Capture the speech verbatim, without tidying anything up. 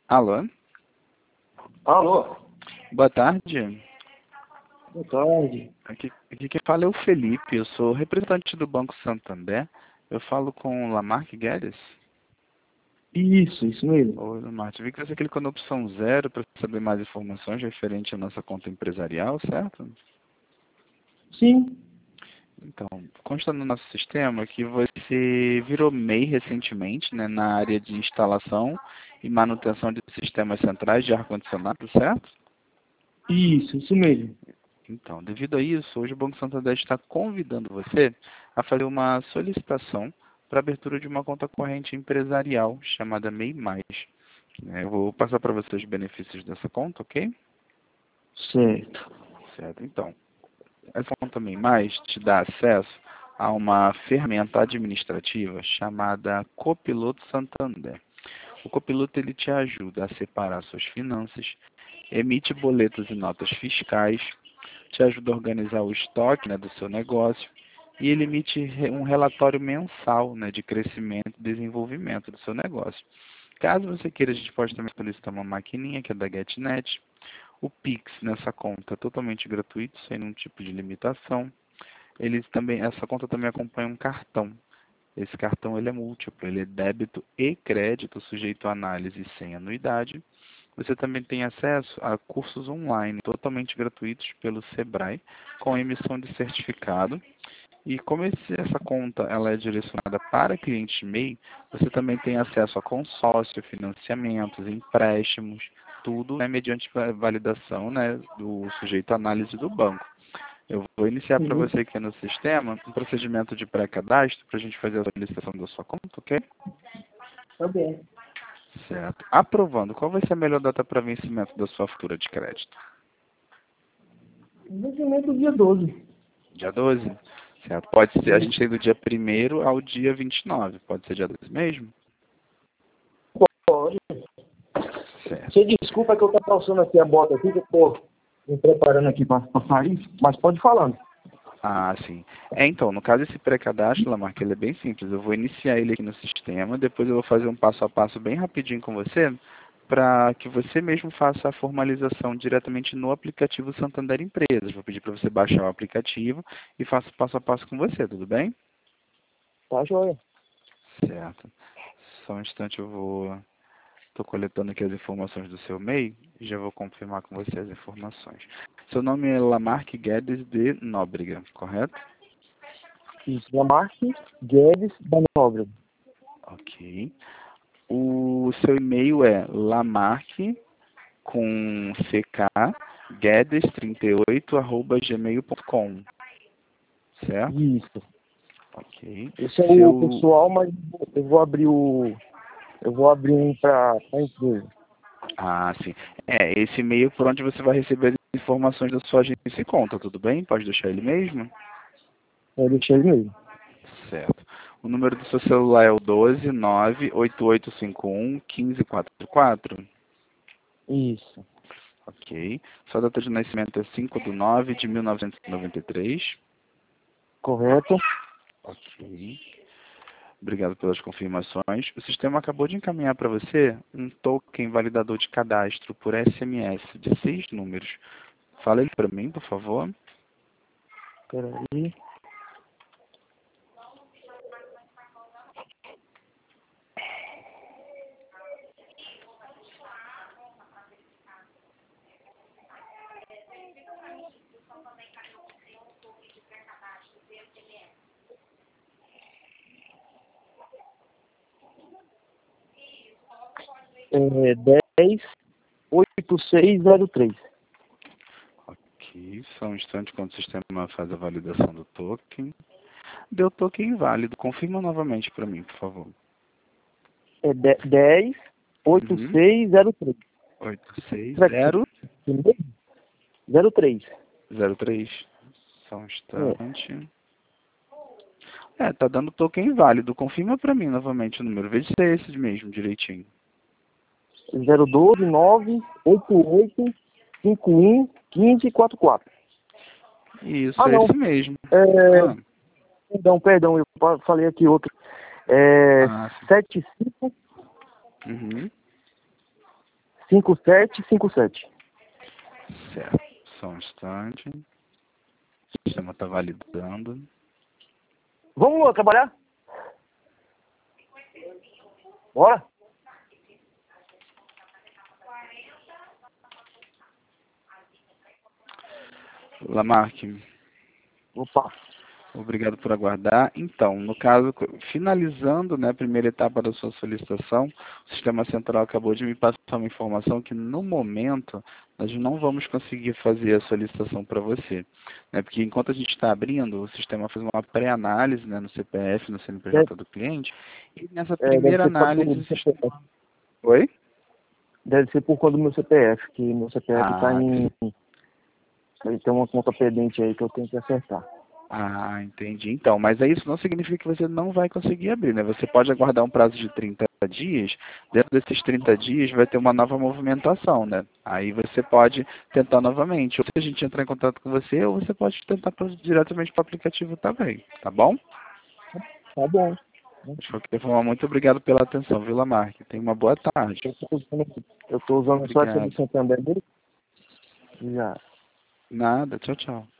Alô? Alô? Boa tarde. Boa tarde. Aqui, aqui quem fala é o Felipe, eu sou representante do Banco Santander. Eu falo com o Lamarck Guedes. Isso, isso mesmo. Oi, Lamarck. Vi que você clicou na opção zero para saber mais informações referente à nossa conta empresarial, certo? Sim. Então, consta no nosso sistema que você virou M E I recentemente, né, na área de instalação e manutenção de sistemas centrais de ar-condicionado, certo? Isso, isso mesmo. Então, devido a isso, hoje o Banco Santander está convidando você a fazer uma solicitação para a abertura de uma conta corrente empresarial chamada M E I Mais. Eu vou passar para você os benefícios dessa conta, ok? Certo. Certo, então. Essa conta M E I Mais te dá acesso a uma ferramenta administrativa chamada Copiloto Santander. O Copiloto ele te ajuda a separar suas finanças, emite boletos e notas fiscais, te ajuda a organizar o estoque, né, do seu negócio e ele emite um relatório mensal, né, de crescimento e desenvolvimento do seu negócio. Caso você queira, a gente pode também solicitar uma maquininha que é da GetNet. O Pix nessa conta é totalmente gratuito, sem nenhum tipo de limitação. Eles também, essa conta também acompanha um cartão. Esse cartão ele é múltiplo, ele é débito e crédito, sujeito a análise sem anuidade. Você também tem acesso a cursos online totalmente gratuitos pelo Sebrae, com emissão de certificado. E como esse, essa conta ela é direcionada para clientes M E I, você também tem acesso a consórcio, financiamentos, empréstimos, tudo né, mediante validação né, do sujeito à análise do banco. Eu vou iniciar para Uhum. você aqui no sistema um procedimento de pré-cadastro para a gente fazer a solicitação da sua conta, ok? Tá bem. Certo. Aprovando, qual vai ser a melhor data para vencimento da sua fatura de crédito? Vencimento dia doze. Dia doze? Certo. Pode ser, a Isso. gente tem do dia primeiro ao dia vinte e nove. Pode ser dia doze mesmo? Pode. Certo. Você desculpa que eu tô calçando aqui a bota aqui, que eu tô me preparando aqui para sair, mas pode ir falando. Ah, sim. É, então, no caso esse pré-cadastro, Lamarck, ele é bem simples. Eu vou iniciar ele aqui no sistema, depois eu vou fazer um passo a passo bem rapidinho com você, para que você mesmo faça a formalização diretamente no aplicativo Santander Empresas. Vou pedir para você baixar o aplicativo e faça o passo a passo com você, tudo bem? Tá, joia. Certo. Só um instante eu vou... Estou coletando aqui as informações do seu M E I e já vou confirmar com você as informações. Seu nome é Lamarck Guedes de Nóbrega, correto? Isso. Lamarck Guedes da Nobre. Ok. O seu e-mail é lamarck com ck guedes trinta e oito arroba gmail ponto com, certo? Isso. Ok. Esse é o Seu... pessoal, mas eu vou abrir o. Eu vou abrir um para a empresa. Ah, sim. É, esse e-mail por onde você vai receber as informações da sua agência e conta, tudo bem? Pode deixar ele mesmo? Eu deixei ele mesmo. Certo. O número do seu celular é o doze nove oito oito cinco um um cinco quatro quatro. Isso. Ok. Sua data de nascimento é cinco de nove de mil novecentos e noventa e três. Correto. Ok. Obrigado pelas confirmações. O sistema acabou de encaminhar para você um token validador de cadastro por S M S de seis números. Fala ele para mim, por favor. Peraí. É dez oito seis zero três. Ok. Só um instante quando o sistema faz a validação do token. Deu token inválido. Confirma novamente para mim, por favor. É dez oito Uhum. seis zero três. oito seis Certinho. zero zero três. zero três. Só um É. instante. É, tá dando token inválido. Confirma para mim novamente o número. Veja se é esse mesmo, direitinho. zero um dois nove oito oito cinco um um cinco quatro quatro. Isso, Ah, é não. esse mesmo. É, Ah, perdão, perdão, eu pa- falei aqui outro. É ah sim. sete cinco Uhum. cinco sete cinco sete. Certo. Só um instante. O sistema está validando. Vamos Lua, trabalhar? Bora? Lamarck, Opa. obrigado por aguardar. Então, no caso, finalizando, né, a primeira etapa da sua solicitação, o Sistema Central acabou de me passar uma informação que, no momento, nós não vamos conseguir fazer a solicitação para você. Né, porque enquanto a gente está abrindo, o sistema faz uma pré-análise, né, no C P F, no C N P J do cliente, e nessa É, deve primeira ser por causa análise... do o C P F. sistema... Oi? Deve ser por conta do meu C P F, que meu C P F está Ah, em... Ele tem uma conta pendente aí que eu tenho que acertar. Ah, entendi. Então, mas isso não significa que você não vai conseguir abrir, né? Você pode aguardar um prazo de trinta dias. Dentro desses trinta dias vai ter uma nova movimentação, né? Aí você pode tentar novamente. Ou se a gente entrar em contato com você, ou você pode tentar pro- diretamente para o aplicativo também, tá bom? Tá bom. De qualquer forma, muito obrigado pela atenção, viu, Lamarck? Tenha uma boa tarde. Eu tô usando, eu tô usando só essa do Obrigado. Santander. Já. Nada. Tchau, tchau.